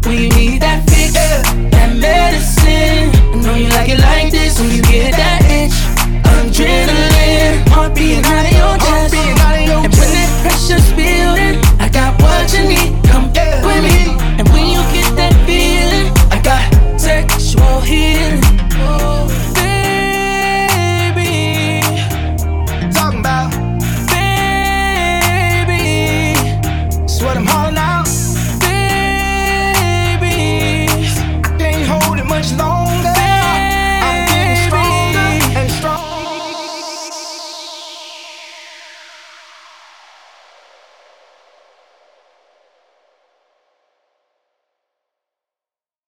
when you need that fix, that medicine. I know you like it like this when you get that